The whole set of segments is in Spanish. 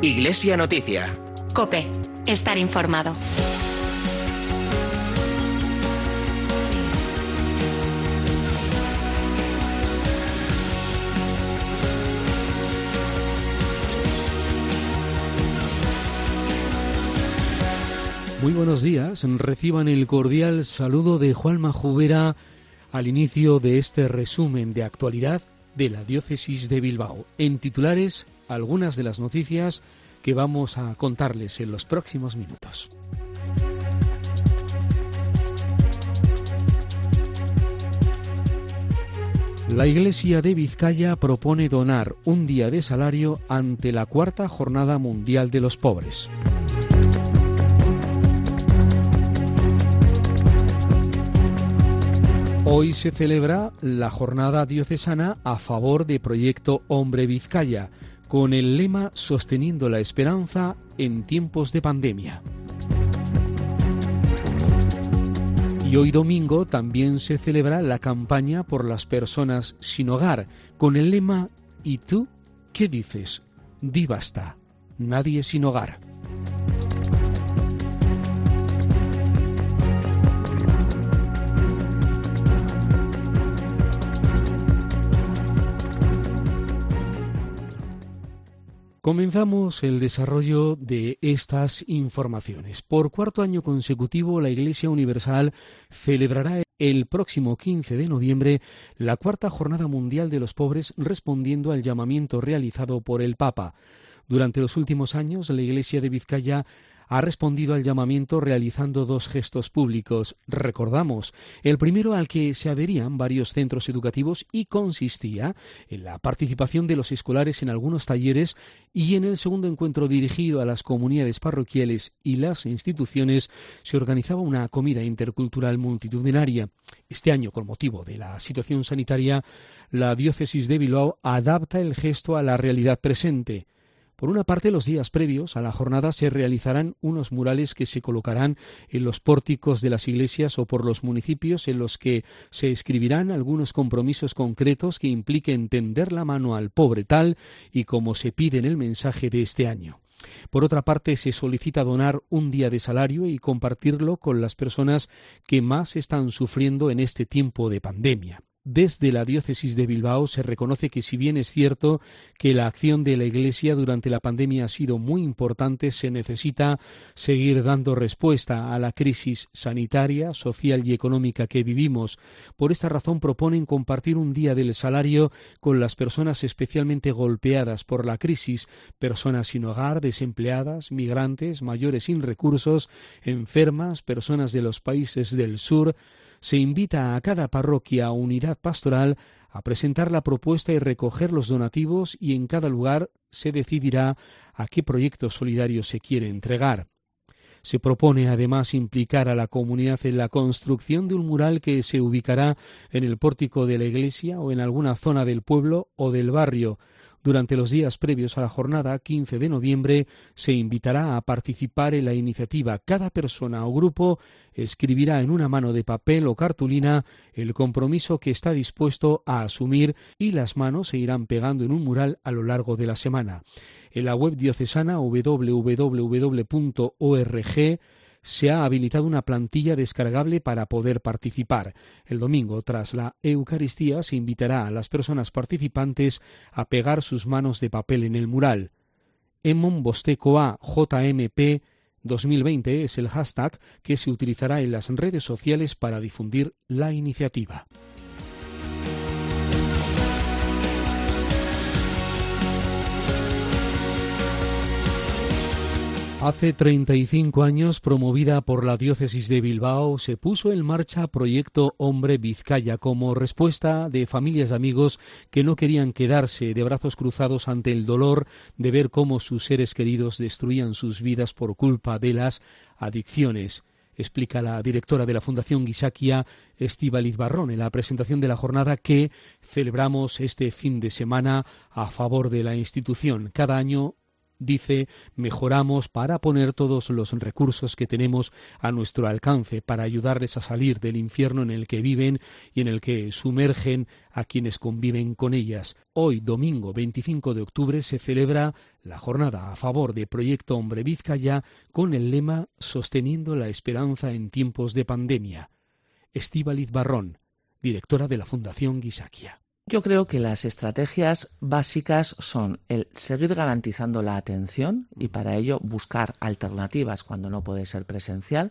Iglesia Noticia. COPE. Estar informado. Muy buenos días, reciban el cordial saludo de Juanma Jubera al inicio de este resumen de actualidad de la Diócesis de Bilbao. En titulares, algunas de las noticias que vamos a contarles en los próximos minutos. La Iglesia de Vizcaya propone donar un día de salario ante la Cuarta Jornada Mundial de los Pobres. Hoy se celebra la jornada diocesana a favor de Proyecto Hombre Vizcaya, con el lema Sosteniendo la Esperanza en tiempos de pandemia. Y hoy domingo también se celebra la campaña por las personas sin hogar, con el lema ¿Y tú qué dices? Di basta, nadie sin hogar. Comenzamos el desarrollo de estas informaciones. Por cuarto año consecutivo, la Iglesia Universal celebrará el próximo 15 de noviembre la Cuarta Jornada Mundial de los Pobres, respondiendo al llamamiento realizado por el Papa. Durante los últimos años, la Iglesia de Vizcaya ha respondido al llamamiento realizando dos gestos públicos. Recordamos, el primero al que se adherían varios centros educativos y consistía en la participación de los escolares en algunos talleres, y en el segundo encuentro dirigido a las comunidades parroquiales y las instituciones se organizaba una comida intercultural multitudinaria. Este año, con motivo de la situación sanitaria, la Diócesis de Bilbao adapta el gesto a la realidad presente. Por una parte, los días previos a la jornada se realizarán unos murales que se colocarán en los pórticos de las iglesias o por los municipios, en los que se escribirán algunos compromisos concretos que impliquen tender la mano al pobre, tal y como se pide en el mensaje de este año. Por otra parte, se solicita donar un día de salario y compartirlo con las personas que más están sufriendo en este tiempo de pandemia. Desde la Diócesis de Bilbao se reconoce que, si bien es cierto que la acción de la Iglesia durante la pandemia ha sido muy importante, se necesita seguir dando respuesta a la crisis sanitaria, social y económica que vivimos. Por esta razón proponen compartir un día del salario con las personas especialmente golpeadas por la crisis, personas sin hogar, desempleadas, migrantes, mayores sin recursos, enfermas, personas de los países del sur. Se invita a cada parroquia o unidad pastoral a presentar la propuesta y recoger los donativos, y en cada lugar se decidirá a qué proyecto solidario se quiere entregar. Se propone además implicar a la comunidad en la construcción de un mural que se ubicará en el pórtico de la iglesia o en alguna zona del pueblo o del barrio. Durante los días previos a la jornada, 15 de noviembre, se invitará a participar en la iniciativa. Cada persona o grupo escribirá en una mano de papel o cartulina el compromiso que está dispuesto a asumir, y las manos se irán pegando en un mural a lo largo de la semana. En la web diocesana www.org se ha habilitado una plantilla descargable para poder participar. El domingo, tras la Eucaristía, se invitará a las personas participantes a pegar sus manos de papel en el mural. Emon Bostekoa JMP 2020 es el hashtag que se utilizará en las redes sociales para difundir la iniciativa. Hace 35 años, promovida por la Diócesis de Bilbao, se puso en marcha Proyecto Hombre Vizcaya como respuesta de familias y amigos que no querían quedarse de brazos cruzados ante el dolor de ver cómo sus seres queridos destruían sus vidas por culpa de las adicciones. Explica la directora de la Fundación Gizakia, Estíbaliz Barrón, en la presentación de la jornada que celebramos este fin de semana a favor de la institución. Cada año Dice, mejoramos para poner todos los recursos que tenemos a nuestro alcance para ayudarles a salir del infierno en el que viven y en el que sumergen a quienes conviven con ellas. Hoy, domingo 25 de octubre, se celebra la jornada a favor de Proyecto Hombre Vizcaya con el lema Sosteniendo la esperanza en tiempos de pandemia. Estíbaliz Barrón, directora de la Fundación Gizakia. Yo creo que las estrategias básicas son el seguir garantizando la atención y para ello buscar alternativas cuando no puede ser presencial,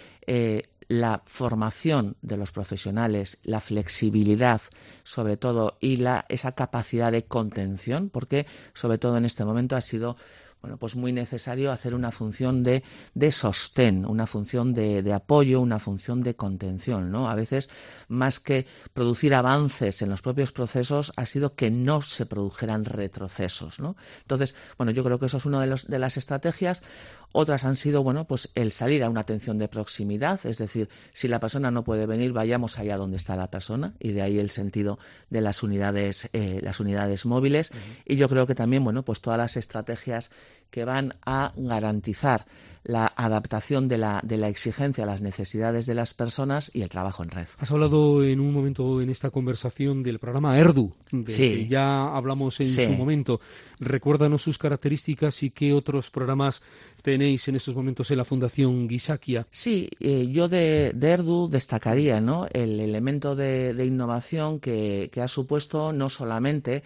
la formación de los profesionales, la flexibilidad sobre todo y esa capacidad de contención, porque sobre todo en este momento ha sido pues muy necesario hacer una función de sostén, una función de apoyo, una función de contención, ¿no? A veces, más que producir avances en los propios procesos, ha sido que no se produjeran retrocesos, ¿no? Entonces, yo creo que eso es una de las estrategias. Otras han sido, pues el salir a una atención de proximidad, es decir, si la persona no puede venir, vayamos allá donde está la persona, y de ahí el sentido de las unidades móviles. Y yo creo que también, pues todas las estrategias que van a garantizar la adaptación de la exigencia a las necesidades de las personas y el trabajo en red. Has hablado en un momento en esta conversación del programa ERDU, del que ya hablamos en su momento. Recuérdanos sus características y qué otros programas tenéis en estos momentos en la Fundación Gizakia. Sí, yo de ERDU destacaría, ¿no?, el elemento de innovación que ha supuesto no solamente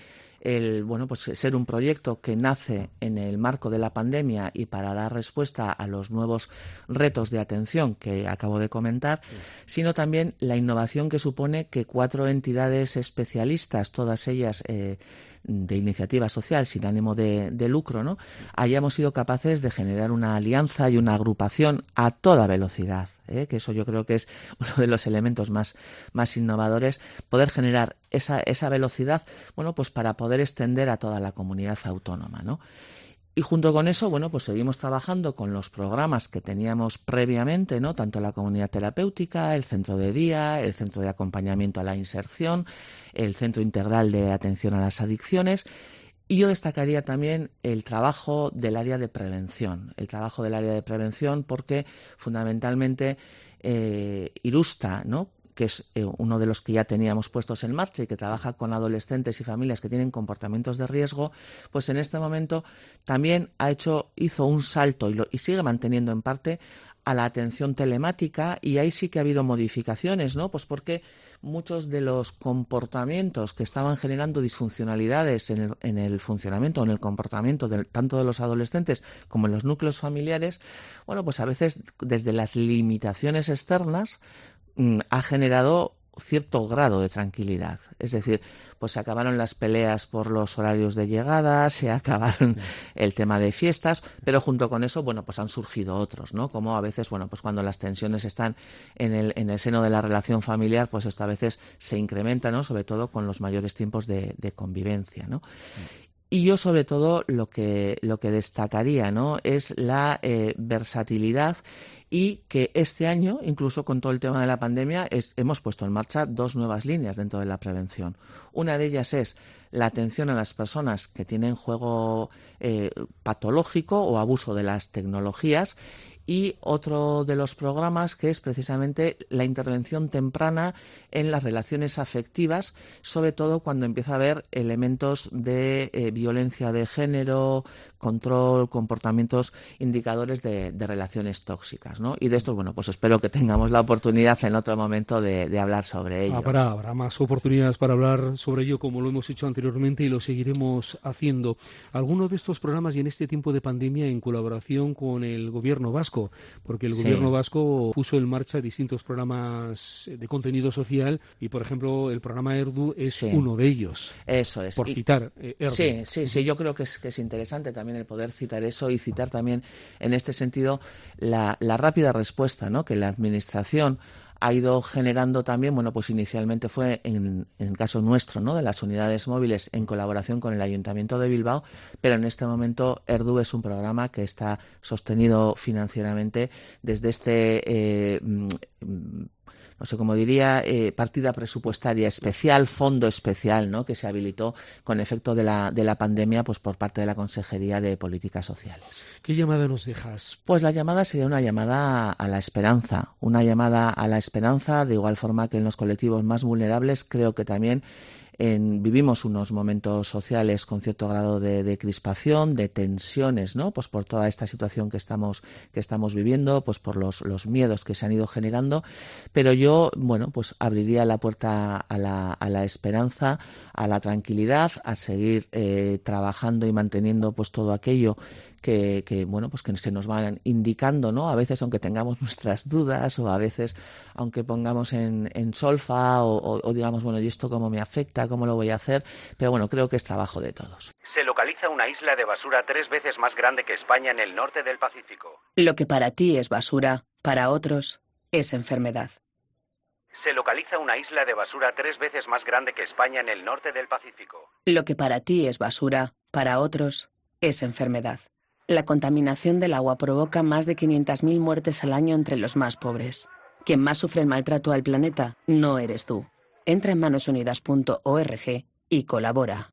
ser un proyecto que nace en el marco de la pandemia y para dar respuesta a los nuevos retos de atención que acabo de comentar, sino también la innovación que supone que 4 entidades especialistas, todas ellas de iniciativa social sin ánimo de lucro, ¿no?, hayamos sido capaces de generar una alianza y una agrupación a toda velocidad, que eso yo creo que es uno de los elementos más innovadores, poder generar esa velocidad, pues para poder extender a toda la comunidad autónoma, ¿no? Y junto con eso, pues seguimos trabajando con los programas que teníamos previamente, ¿no?, tanto la comunidad terapéutica, el centro de día, el centro de acompañamiento a la inserción, el centro integral de atención a las adicciones. Y yo destacaría también el trabajo del área de prevención, porque fundamentalmente Irusta, ¿no?, que es uno de los que ya teníamos puestos en marcha y que trabaja con adolescentes y familias que tienen comportamientos de riesgo, pues en este momento también hizo un salto y sigue manteniendo en parte a la atención telemática, y ahí sí que ha habido modificaciones, ¿no? Pues porque muchos de los comportamientos que estaban generando disfuncionalidades en el funcionamiento, en el comportamiento tanto de los adolescentes como en los núcleos familiares, pues a veces desde las limitaciones externas ha generado cierto grado de tranquilidad. Es decir, pues se acabaron las peleas por los horarios de llegada, se acabaron el tema de fiestas, pero junto con eso, pues han surgido otros, ¿no? Como a veces, pues cuando las tensiones están en el seno de la relación familiar, pues esto a veces se incrementa, ¿no?, sobre todo con los mayores tiempos de convivencia, ¿no? Y yo sobre todo lo que destacaría, ¿no?, es la versatilidad, y que este año, incluso con todo el tema de la pandemia, hemos puesto en marcha 2 nuevas líneas dentro de la prevención. Una de ellas es la atención a las personas que tienen juego patológico o abuso de las tecnologías, y otro de los programas que es precisamente la intervención temprana en las relaciones afectivas, sobre todo cuando empieza a haber elementos de violencia de género, control, comportamientos indicadores de relaciones tóxicas, ¿no? Y de esto, pues espero que tengamos la oportunidad en otro momento de hablar sobre ello. Habrá más oportunidades para hablar sobre ello, como lo hemos hecho anteriormente, y lo seguiremos haciendo. Algunos de estos programas, y en este tiempo de pandemia, en colaboración con el Gobierno vasco, porque el Gobierno vasco puso en marcha distintos programas de contenido social, y por ejemplo el programa ERDU es uno de ellos. Eso es. Por citar ERDU. Sí, yo creo que es interesante también el poder citar eso, y citar también en este sentido la rápida respuesta, ¿no?, que la Administración ha ido generando también. Pues inicialmente fue en el caso nuestro, ¿no?, de las unidades móviles, en colaboración con el Ayuntamiento de Bilbao, pero en este momento ERDU es un programa que está sostenido financieramente desde este no sé cómo diría, partida presupuestaria especial, fondo especial, ¿no?, que se habilitó con efecto de la pandemia, pues por parte de la Consejería de Políticas Sociales. ¿Qué llamada nos dejas? Pues la llamada sería una llamada a la esperanza, de igual forma que en los colectivos más vulnerables. Creo que también vivimos unos momentos sociales con cierto grado de crispación, de tensiones, ¿no?, pues por toda esta situación que estamos viviendo, pues por los miedos que se han ido generando, pero yo, bueno, pues abriría la puerta a la esperanza, a la tranquilidad, a seguir trabajando y manteniendo pues todo aquello que bueno, pues que se nos van indicando, ¿no? A veces, aunque tengamos nuestras dudas, o a veces aunque pongamos en solfa o digamos, bueno, ¿y esto cómo me afecta? ¿Cómo lo voy a hacer? Pero bueno, creo que es trabajo de todos. Se localiza una isla de basura 3 veces más grande que España en el norte del Pacífico. Lo que para ti es basura, para otros es enfermedad. Se localiza una isla de basura 3 veces más grande que España en el norte del Pacífico. Lo que para ti es basura, para otros es enfermedad. La contaminación del agua provoca más de 500.000 muertes al año entre los más pobres. Quien más sufre el maltrato al planeta no eres tú. Entra en manosunidas.org y colabora.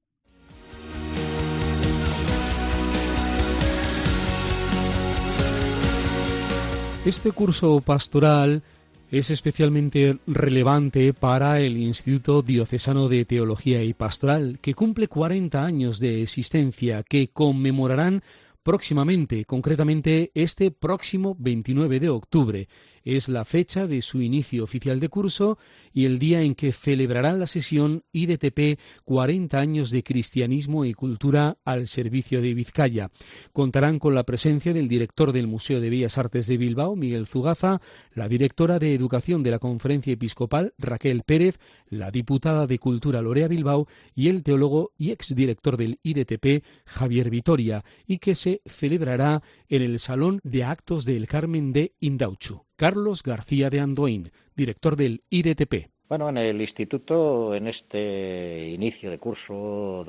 Este curso pastoral es especialmente relevante para el Instituto Diocesano de Teología y Pastoral, que cumple 40 años de existencia, que conmemorarán próximamente, concretamente este próximo 29 de octubre. Es la fecha de su inicio oficial de curso y el día en que celebrarán la sesión IDTP 40 años de cristianismo y cultura al servicio de Vizcaya. Contarán con la presencia del director del Museo de Bellas Artes de Bilbao, Miguel Zugaza, la directora de Educación de la Conferencia Episcopal, Raquel Pérez, la diputada de Cultura, Lorea Bilbao, y el teólogo y exdirector del IDTP, Javier Vitoria, y que se celebrará en el Salón de Actos del Carmen de Indautxu. Carlos García de Andoín, director del IDTP. Bueno, en el Instituto, en este inicio de curso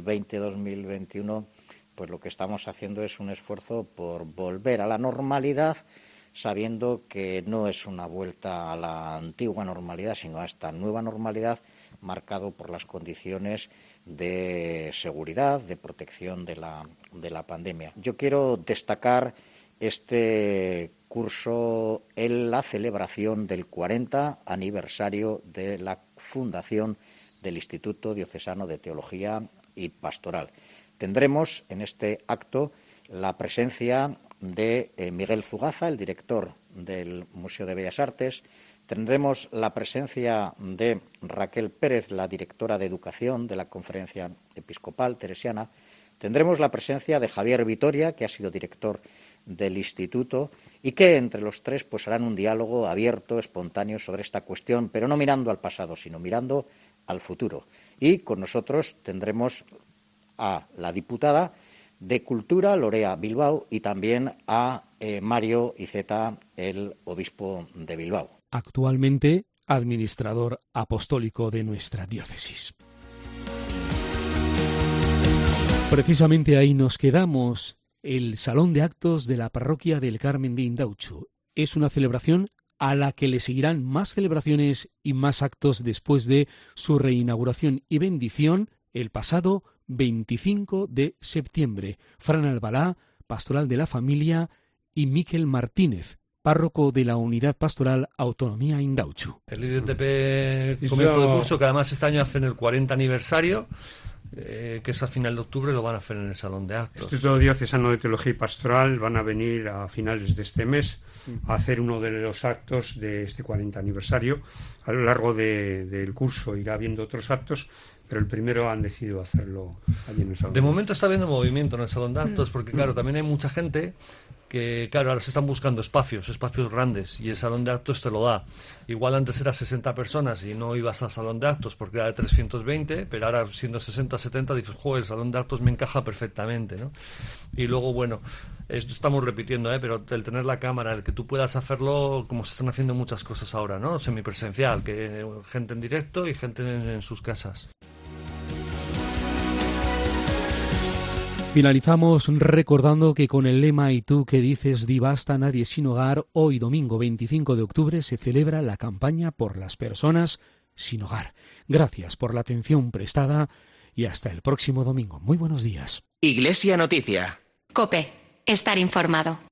2020-2021, pues lo que estamos haciendo es un esfuerzo por volver a la normalidad, sabiendo que no es una vuelta a la antigua normalidad, sino a esta nueva normalidad, marcado por las condiciones de seguridad, de protección de la pandemia. Yo quiero destacar este curso en la celebración del 40 aniversario de la fundación del Instituto Diocesano de Teología y Pastoral. Tendremos en este acto la presencia de Miguel Zugaza, el director del Museo de Bellas Artes. Tendremos la presencia de Raquel Pérez, la directora de Educación de la Conferencia Episcopal Teresiana. Tendremos la presencia de Javier Vitoria, que ha sido director del Instituto, y que entre los tres pues harán un diálogo abierto, espontáneo sobre esta cuestión, pero no mirando al pasado, sino mirando al futuro. Y con nosotros tendremos a la diputada de Cultura, Lorea Bilbao, y también a Mario Iceta, el obispo de Bilbao. Actualmente administrador apostólico de nuestra diócesis. Precisamente ahí nos quedamos. El Salón de Actos de la Parroquia del Carmen de Indautxu es una celebración a la que le seguirán más celebraciones y más actos después de su reinauguración y bendición el pasado 25 de septiembre. Fran Albalá, pastoral de la familia, y Miquel Martínez, párroco de la Unidad Pastoral Autonomía Indautxu. El IDTP comienzo de curso, que además este año hacen el 40 aniversario, que es a final de octubre, lo van a hacer en el Salón de Actos. El Instituto Diocesano de Teología y Pastoral van a venir a finales de este mes a hacer uno de los actos de este 40 aniversario. A lo largo del curso irá habiendo otros actos, pero el primero han decidido hacerlo allí en el Salón. De momento está habiendo movimiento en el Salón de Actos, porque claro, también hay mucha gente que, claro, ahora se están buscando espacios grandes, y el Salón de Actos te lo da. Igual antes era 60 personas y no ibas al Salón de Actos porque era de 320, pero ahora siendo 60, 70, dices, joder, el Salón de Actos me encaja perfectamente, ¿no? Y luego, bueno, esto estamos repitiendo, pero el tener la cámara, el que tú puedas hacerlo como se están haciendo muchas cosas ahora, ¿no? Semipresencial, que gente en directo y gente en sus casas. Finalizamos recordando que con el lema "¿Y tú qué dices, di basta nadie sin hogar?", hoy domingo 25 de octubre se celebra la campaña por las personas sin hogar. Gracias por la atención prestada y hasta el próximo domingo. Muy buenos días. Iglesia Noticia. COPE. Estar informado.